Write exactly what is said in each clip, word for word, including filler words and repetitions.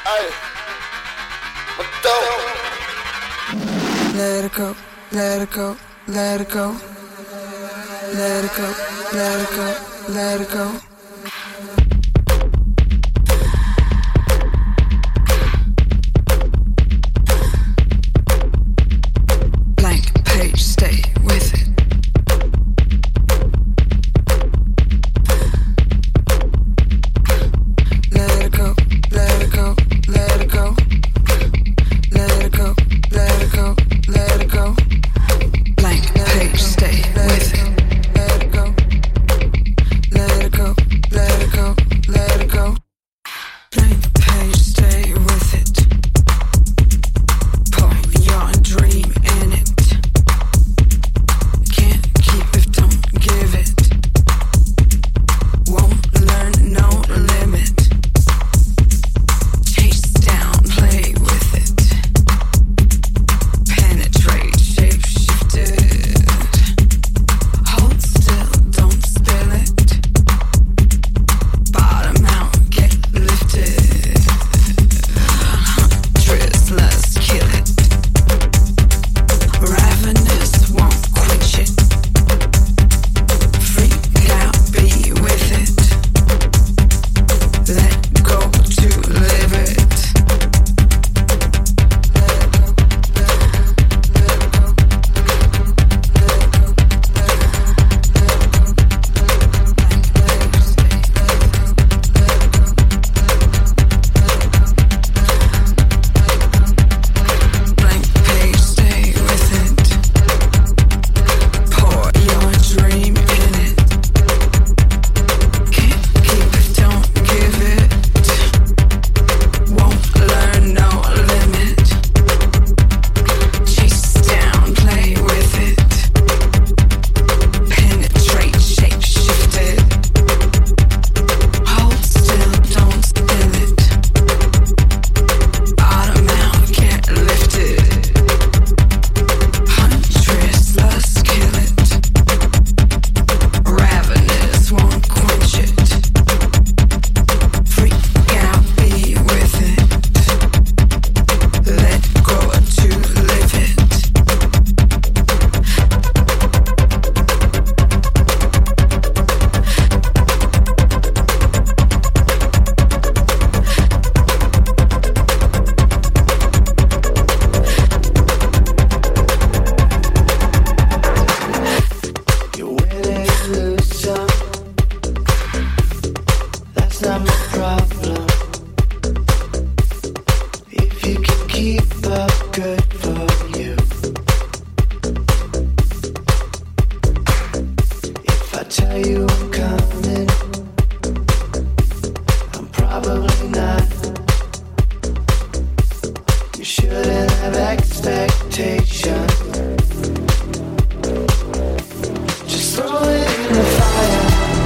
Ay, Mateo. Let it go, let it go, let it go. Let it go, let it go, let it go. Blank page, stay with it. Let it go, let it go, let it go. Let it go, let it go, let it go. Blank page, stay with it. Let it go, let it go, let it go, let it go. Blank page, stay with it. Pour your dream in it. Can't keep it, don't give it. Won't learn, no limit. Chase down, play with it. Penetrate, shape shifted. Hold still, don't spill it. Bottom out, get lifted. Huntress, let's kill it. Ravenous, won't quench it. Freak out, be with it. Let go to live it. Blank page, stay with it. Pour your dream in it. Can't keep it, don't give it. Won't learn, no limit. Chase down, play with it. Penetrate, shape shifted. Hold still, don't spill it. Bottom out, get lifted. Huntress, let's kill it. Ravenous, won't quench it. Freak out, be with it. Let go to live it. You're willing to lose some. That's not my problem. If you can keep up, good for you. If I tell you I'm coming, I'm probably not. You shouldn't have expectations. Just throw it in the fire.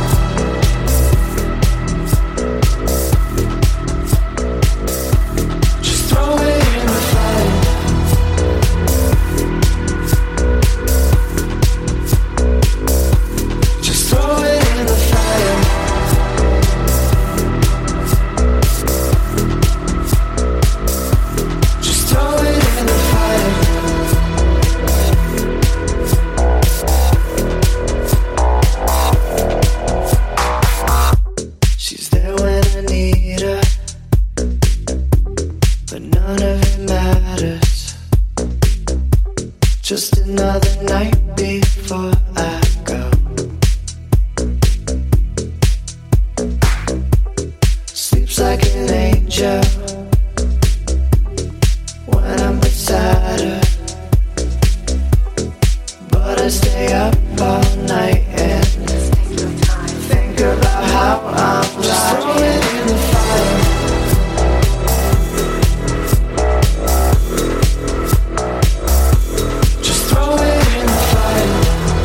Just throw it in the fire. Just throw it in the fire. Just throw it in the fire. She's there when I need her, but none of it matters. Just another night before I go. Sleeps like an angel when I'm beside her, but I stay up all night and think about how I'm just throw it in the fire. Just throw it in the fire.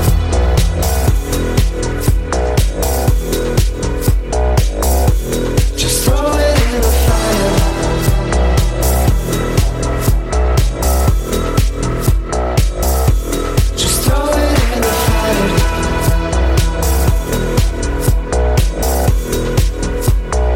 Just throw it in the fire. Just throw it in the fire.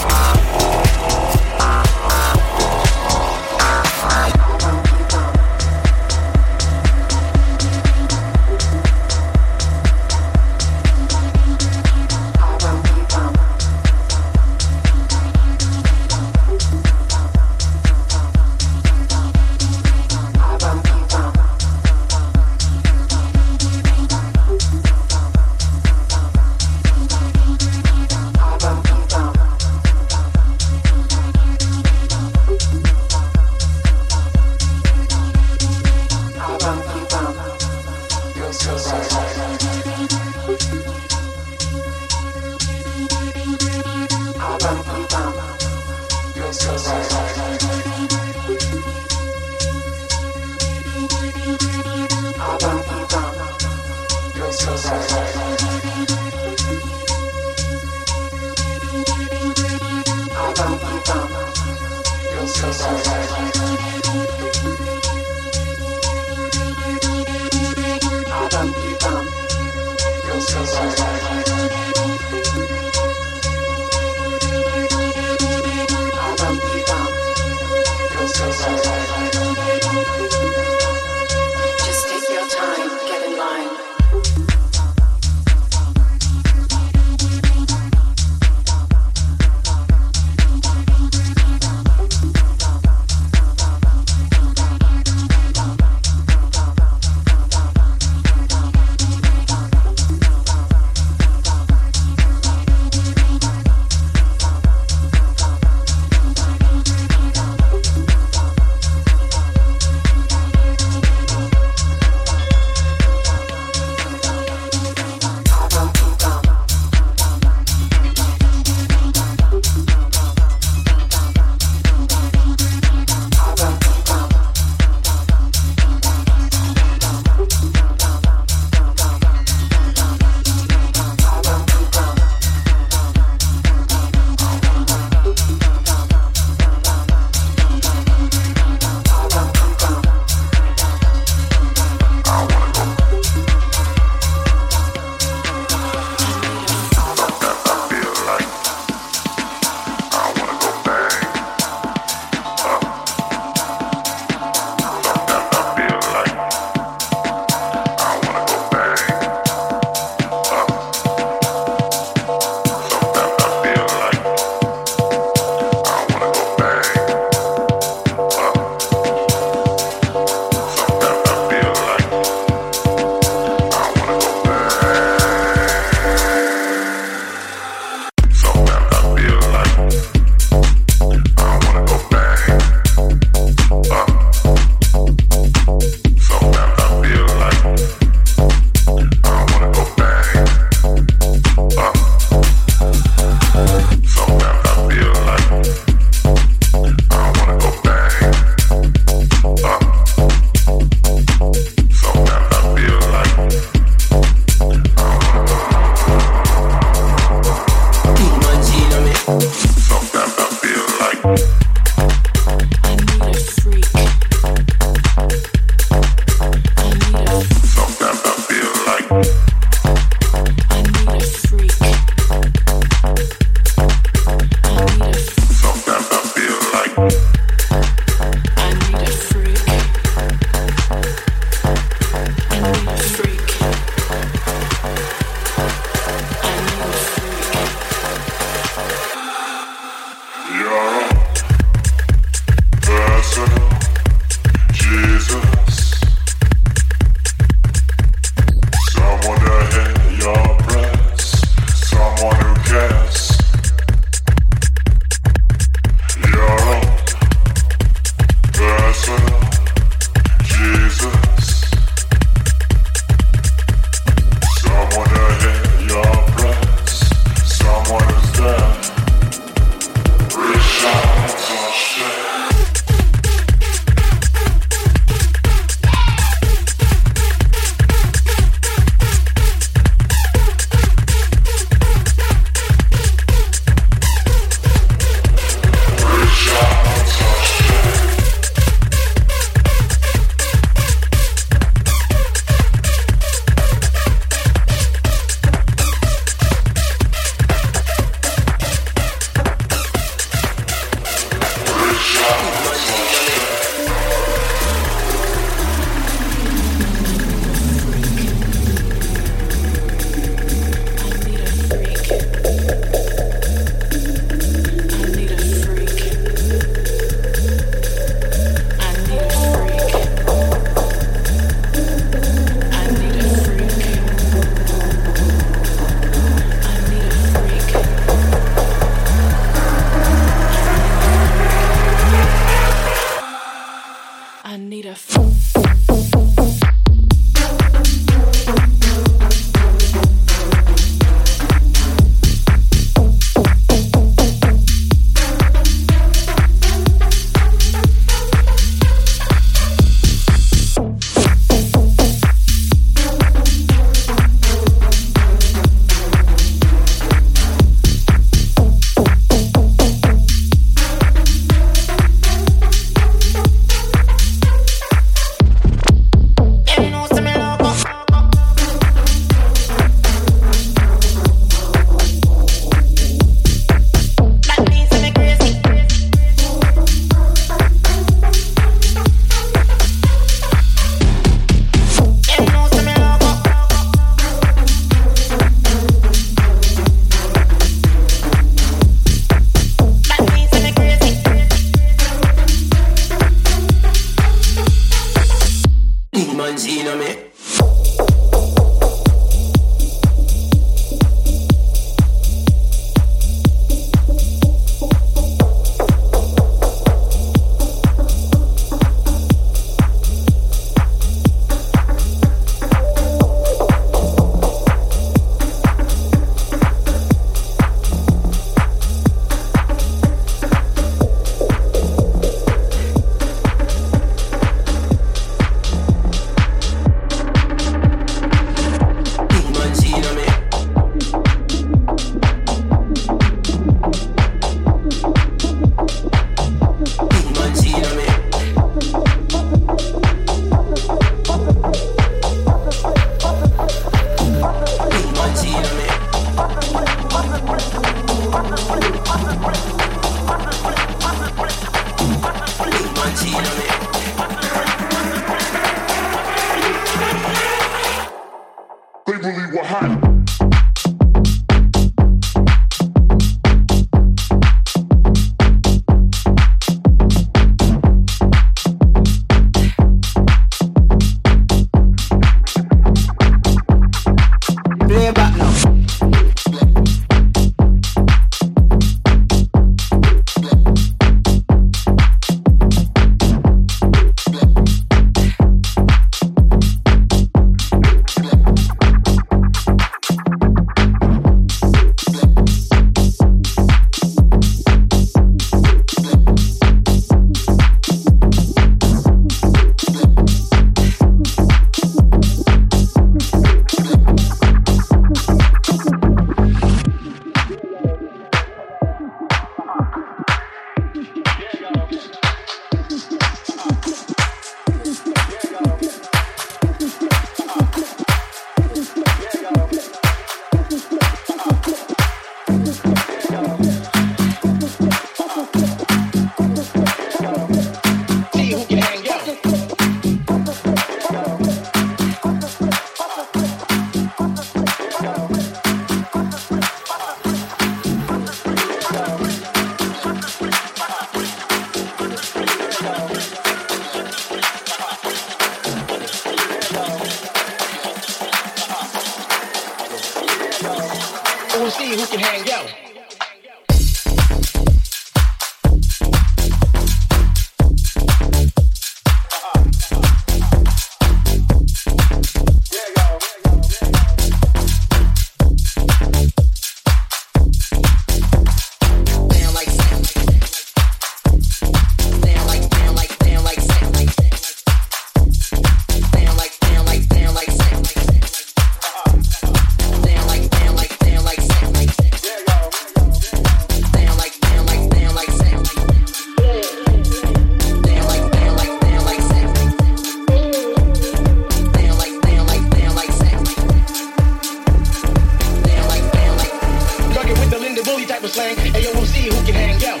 type of slang. Hey, yo, we'll see who can hang, yo.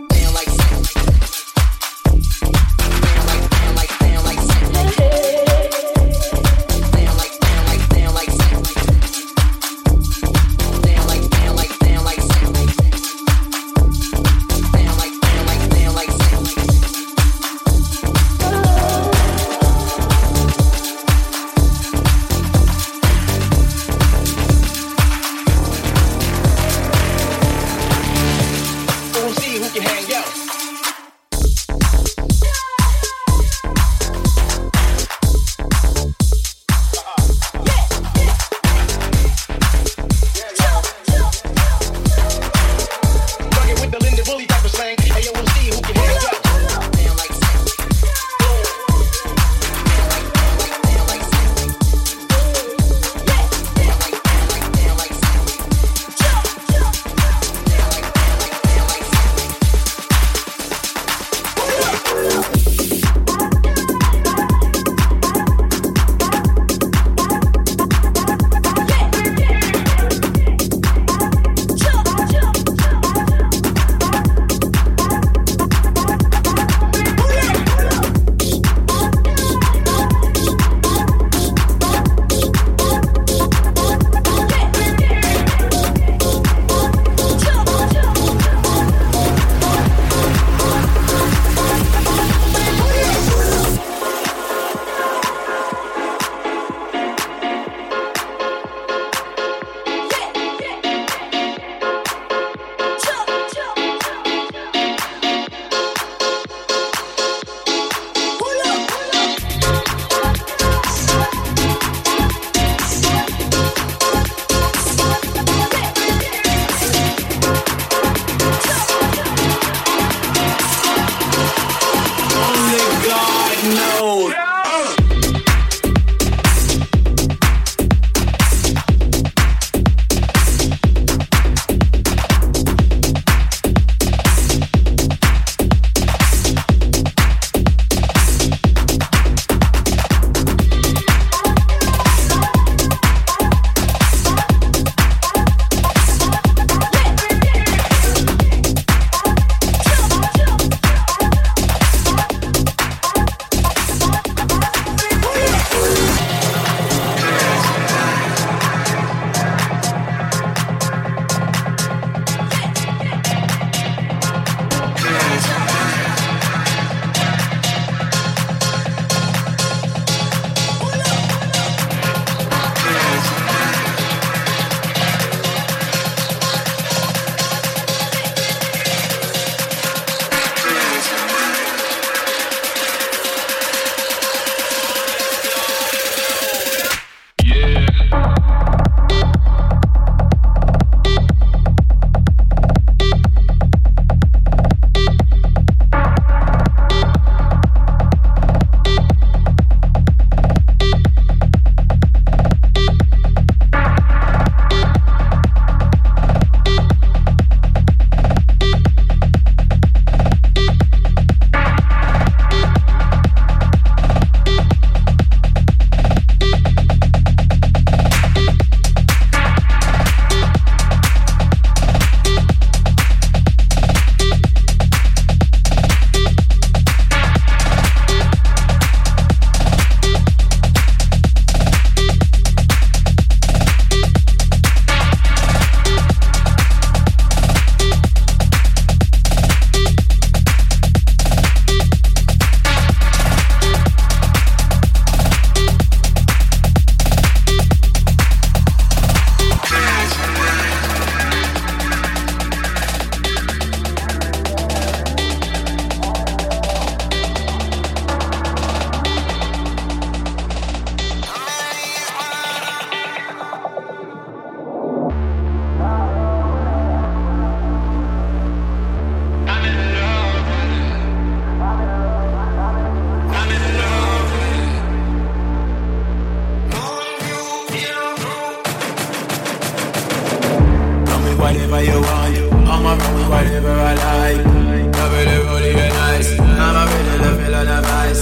whatever you want. I'ma run with whatever I like. Love it, really get nice. I'm a ready to feel on the vice.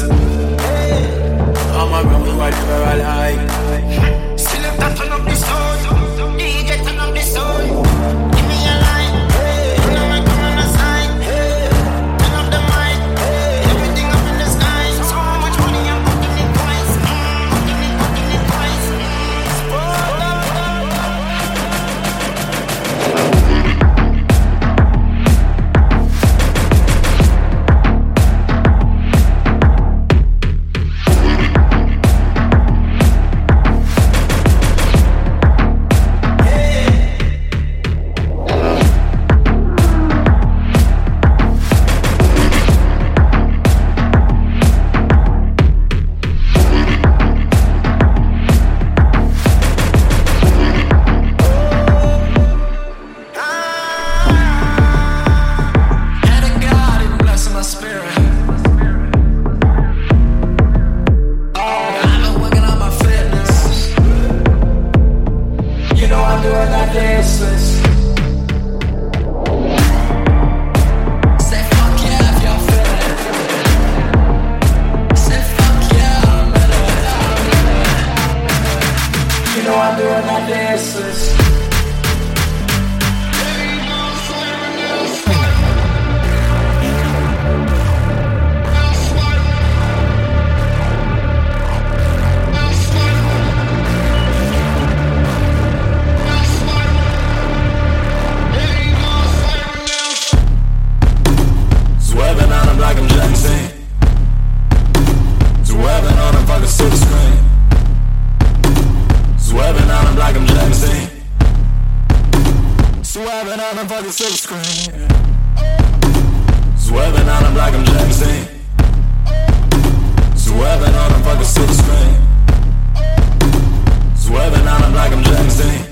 I'ma run with whatever I like. Select that turn up the sound. D J turn up the sound. Give me a line. on a fucking silk screen. Swerving on them like I'm Jackson. Swerving on them fucking silk screen. Swerving on them like I'm Jackson.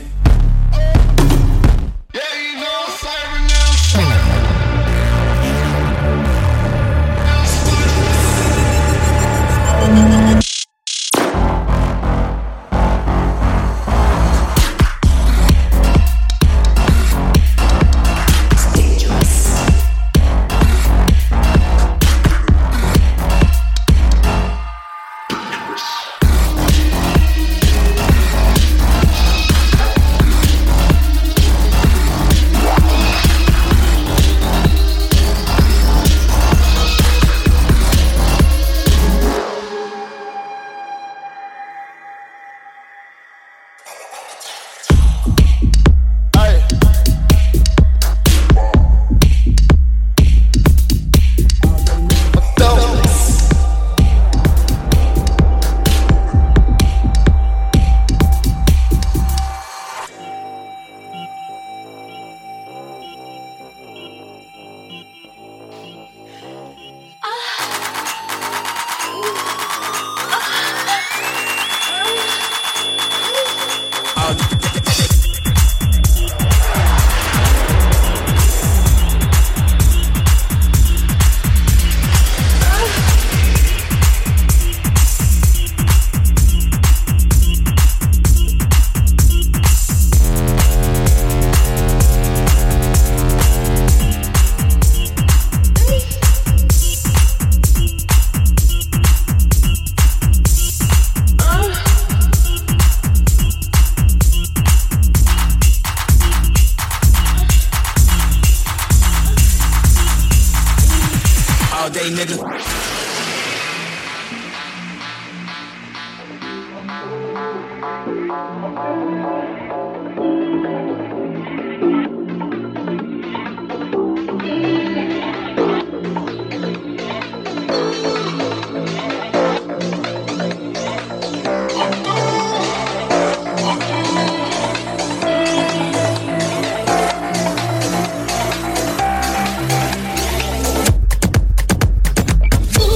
Ooh.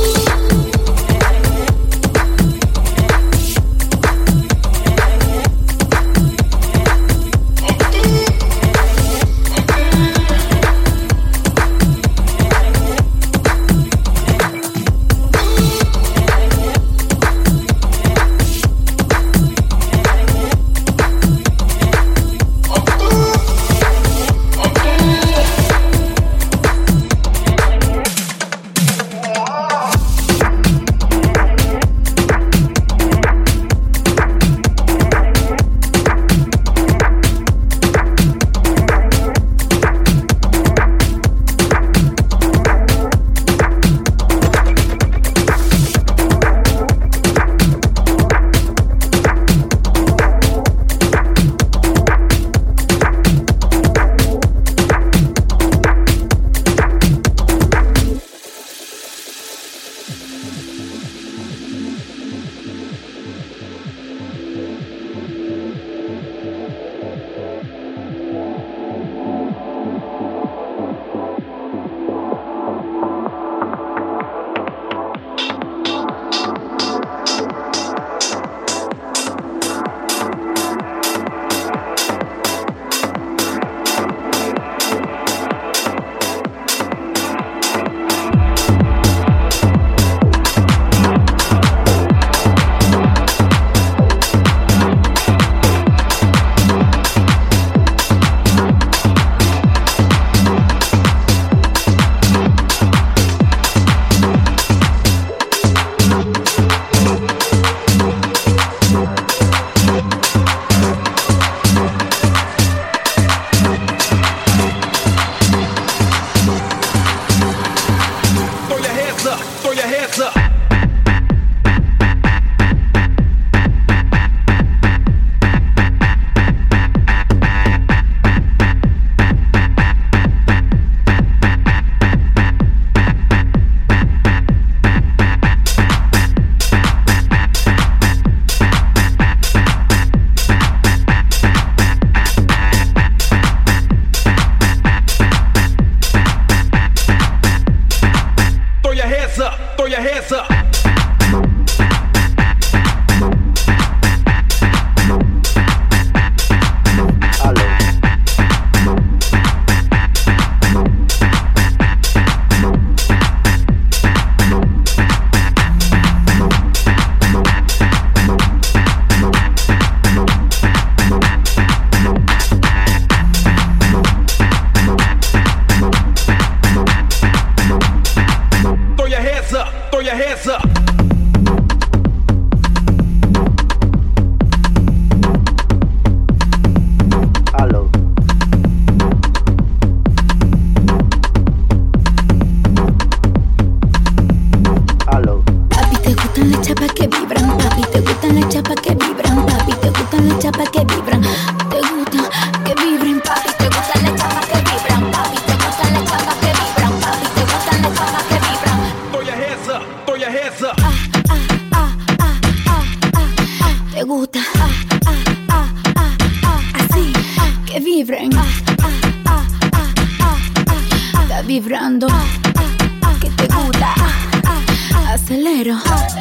vibrando, que te gusta, acelero.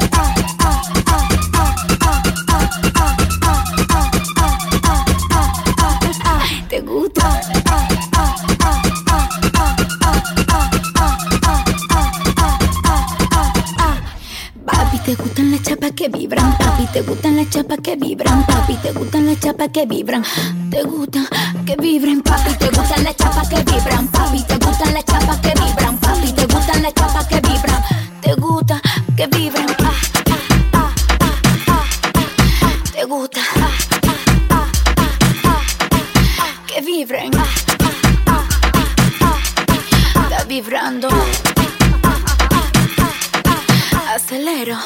Te gusta. Papi, te gustan las chapas que vibran. Papi, te gustan las chapas que vibran. Papi, te gustan las chapas que vibran. Te gustan que vibren. Papi, te gustan las chapas que vibran. Papi, te gustan las chapas que vibran. Papi, te gustan las chapas que vibran. Te gusta que vibren. Ah, ah, ah, ah, ah. Te gusta que vibren. Está vibrando. Acelero.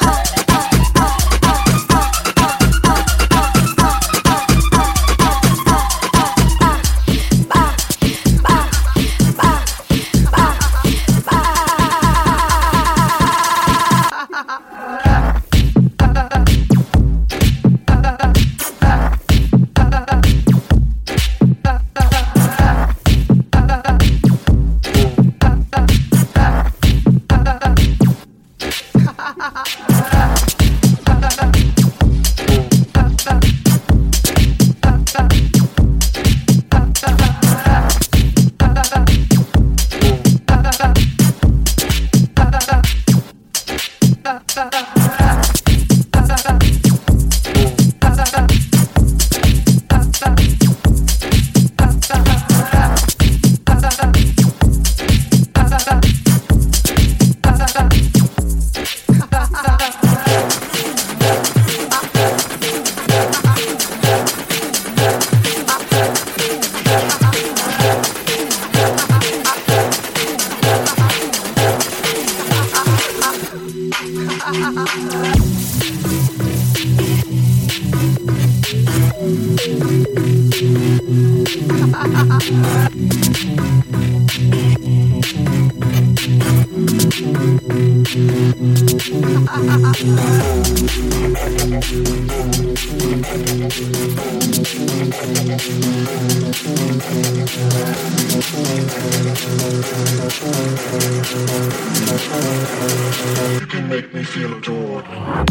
You can make me feel adored.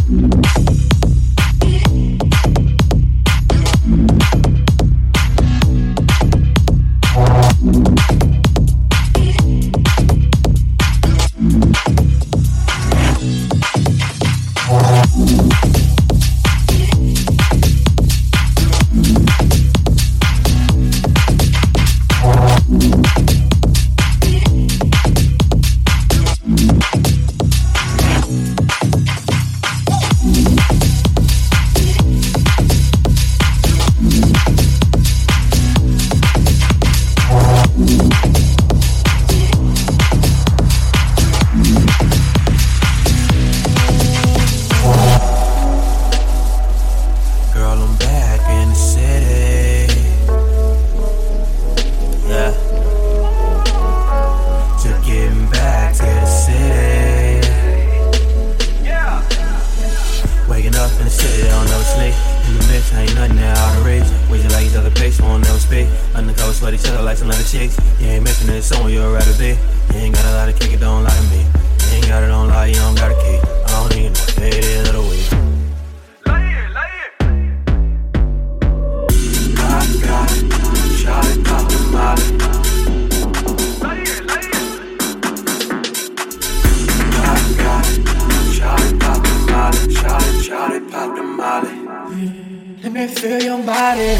Let me feel your body.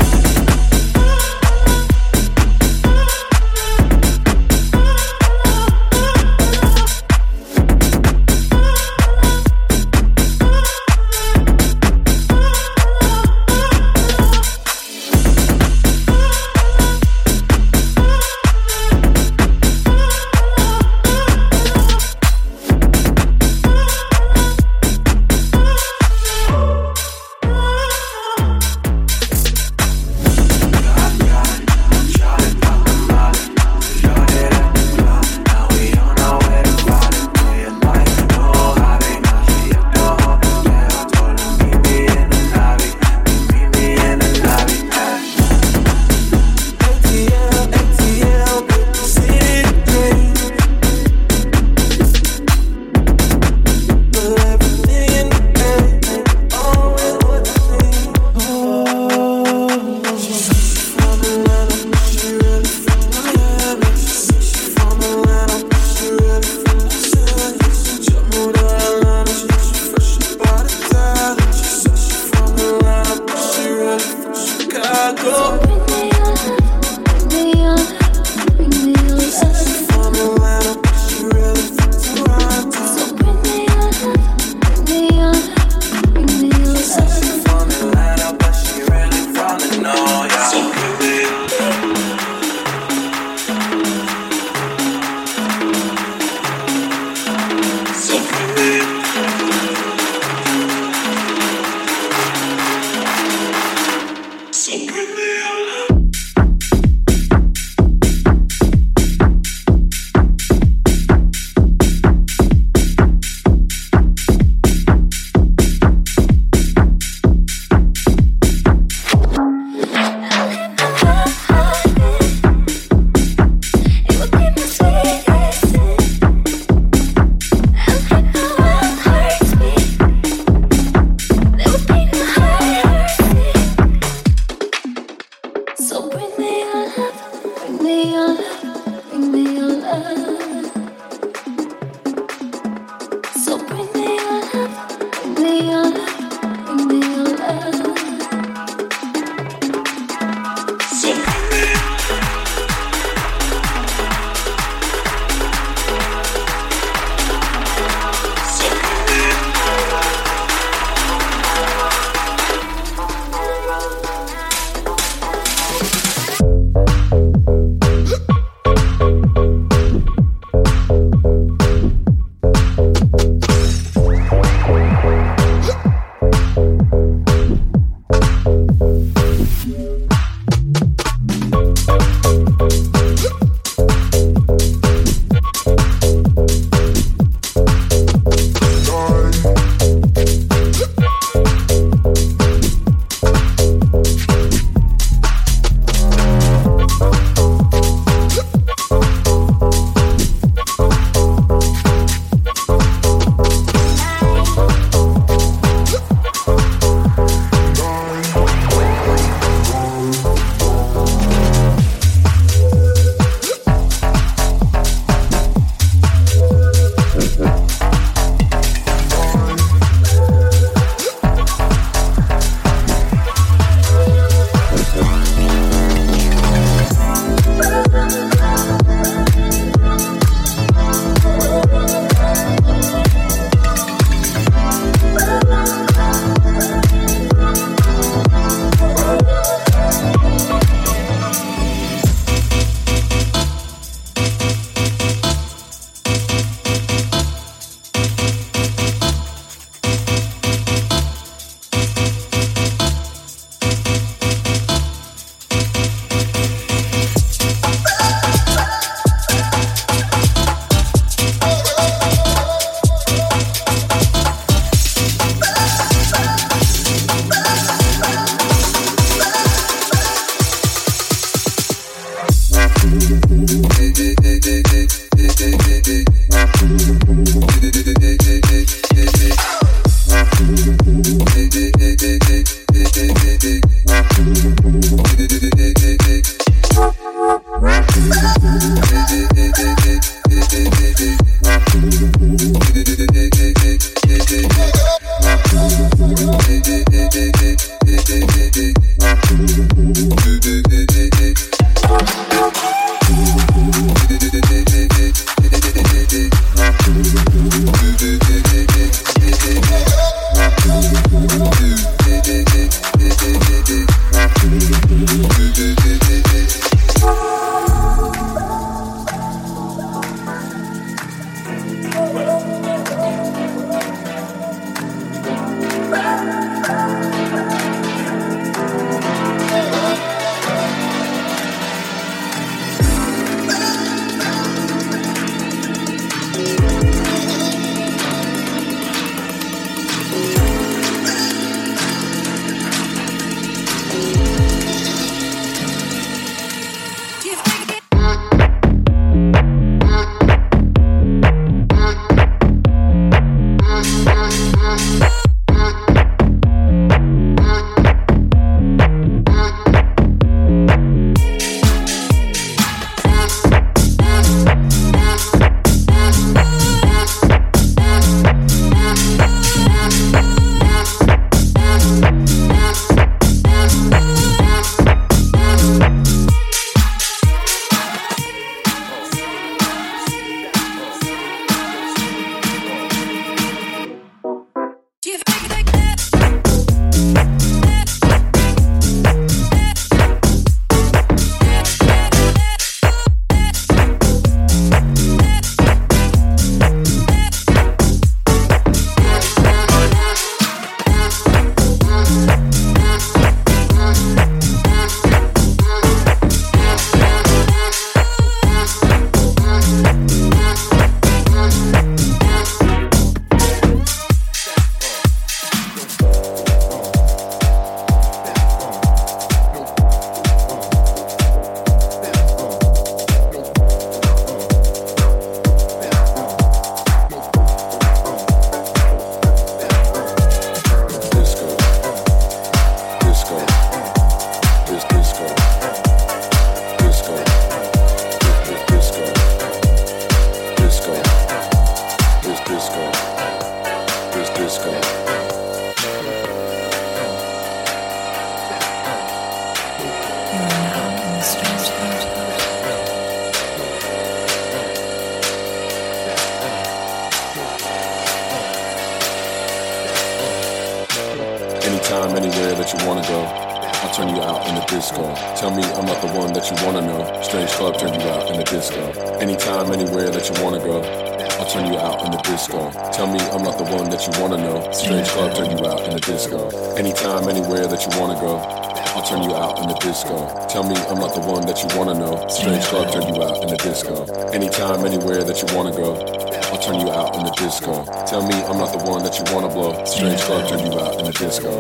anywhere that you wanna go. I'll turn you out in the disco. Tell me I'm not the one that you wanna know. Strange club turn you out in the disco. Anytime, anywhere that you wanna go. I'll turn you out in the disco. Tell me I'm not the one that you wanna know. Strange club turn you out in the disco. Anytime, anywhere that you wanna go. I'll turn you out in the disco. Tell me I'm not the one that you wanna know. Strange club turn you out in the disco. Anytime, anywhere that you wanna go. I'll turn you out in the disco. Tell me I'm not the one that you wanna blow. Strange club turn you out in the disco.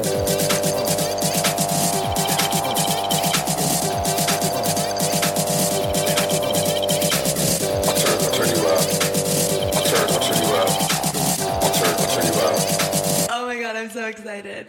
I'm so excited.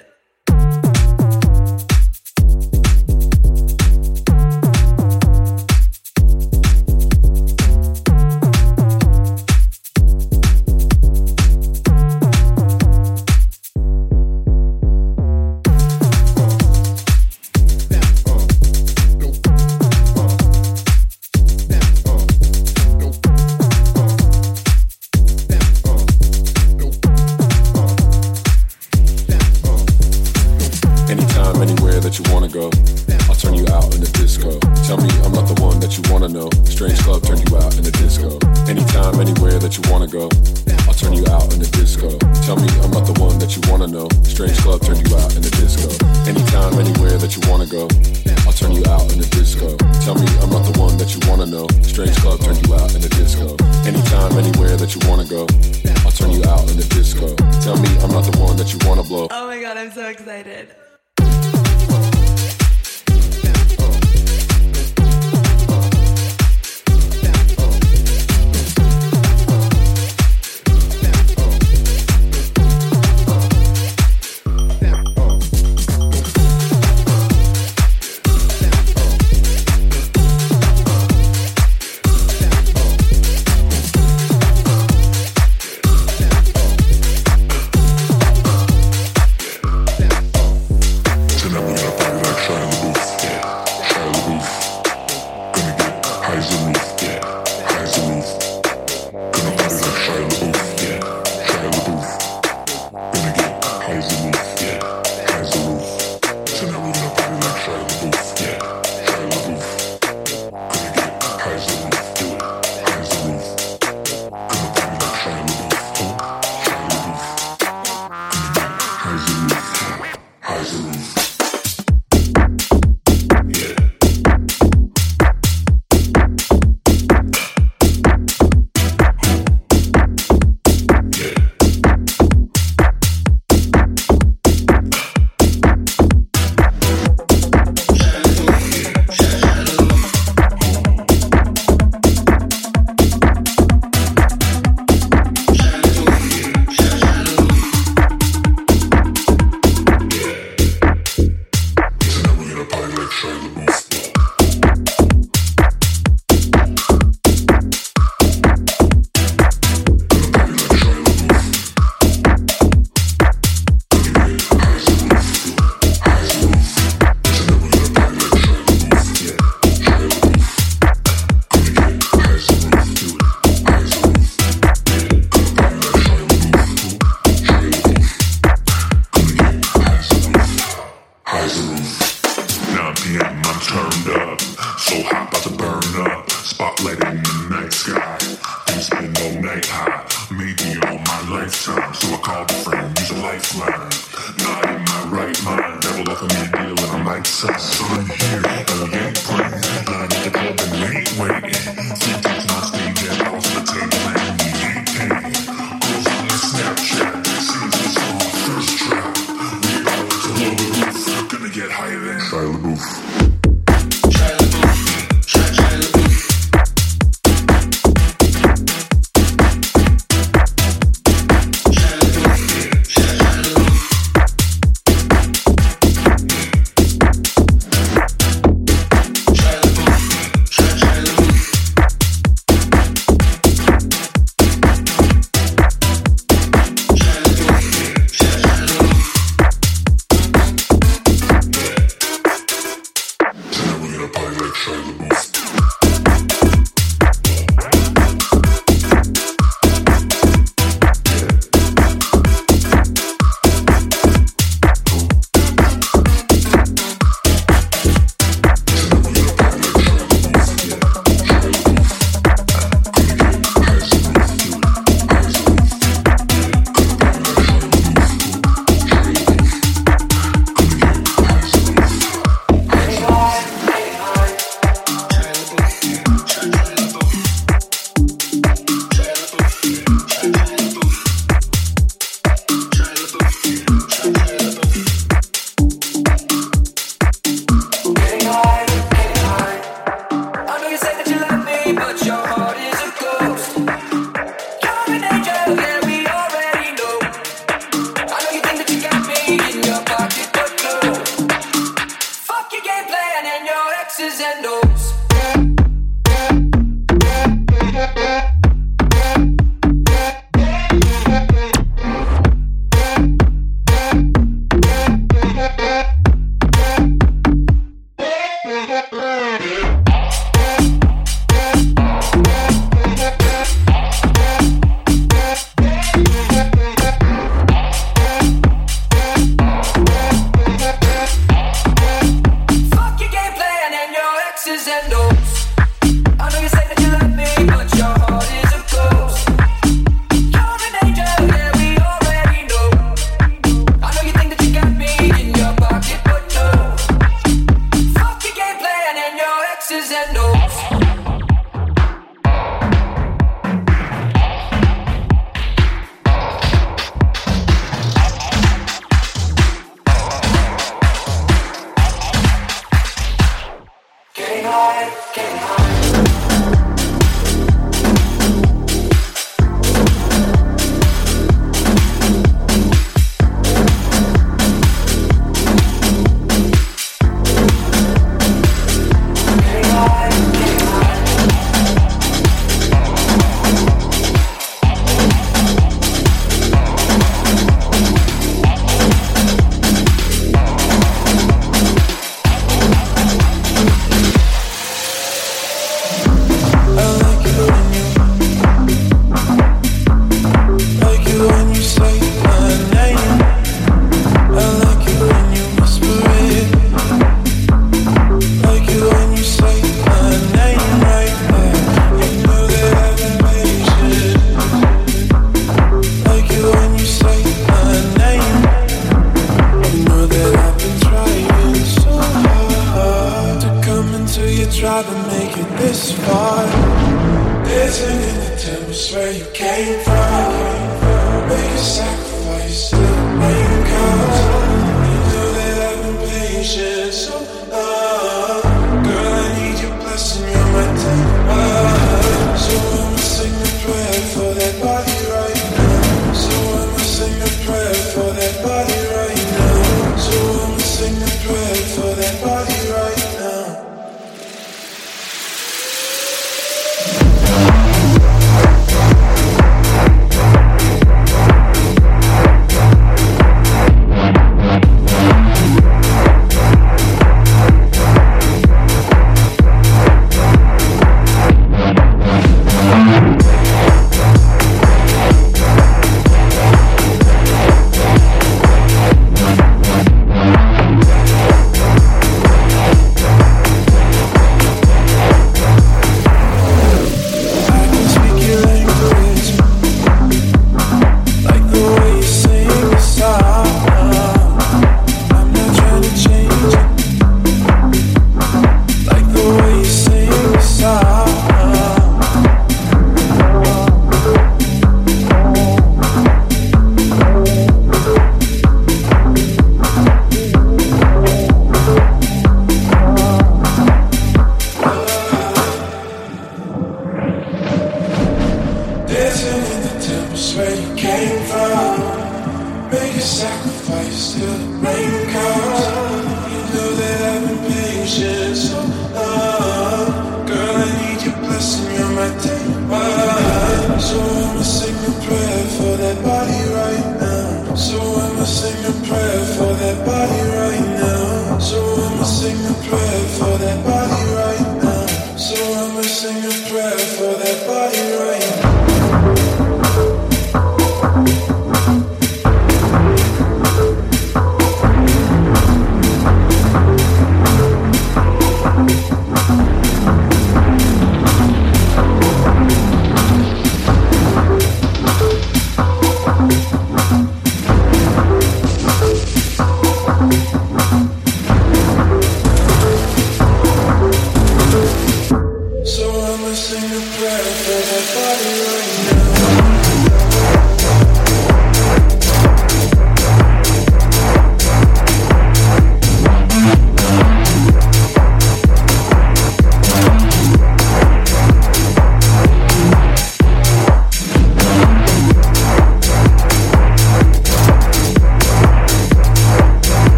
temples where you came from. Make a sacrifice till the rain comes. You know that I've been patient so long. Girl, I need your blessing, you're my temple. So I'ma sing a prayer for that body right now. So I'ma sing a prayer for that body right now. So I'ma sing a prayer for that body right now.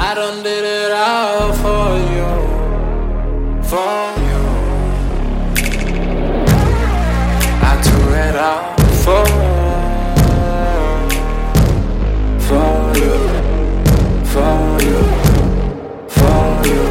I done did it all for you, for you. I do it all for, for you, for you, for you.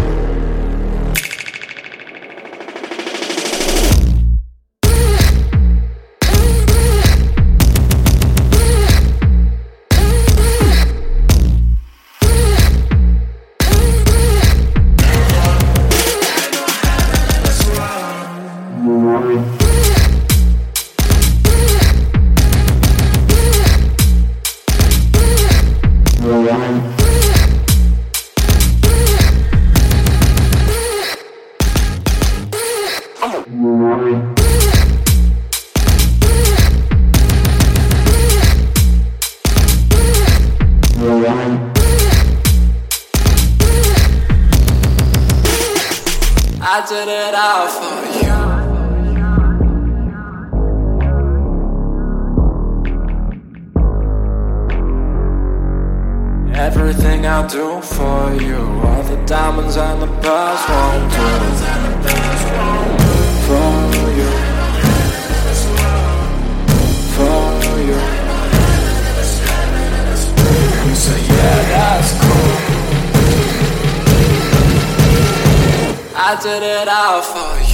I did it all for you. Everything I do for you, all the diamonds and the pearls won't do. For you, for you. You say yeah, that's cool. I did it all for you.